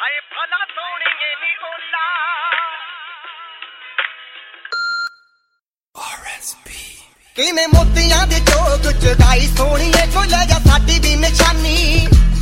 ਹਾਏ ਭਲਾ ਸੋਹਣੀਏ ਨੀ ਓਲਾ ਕਿਵੇਂ ਮੋਤੀਆਂ ਦੇ ਚੋਗ ਚਗਾਈ ਸੋਹਣੀਏ ਕੋਈ ਲੈ ਜਾ ਸਾਡੀ ਵੀ ਨਿਸ਼ਾਨੀ।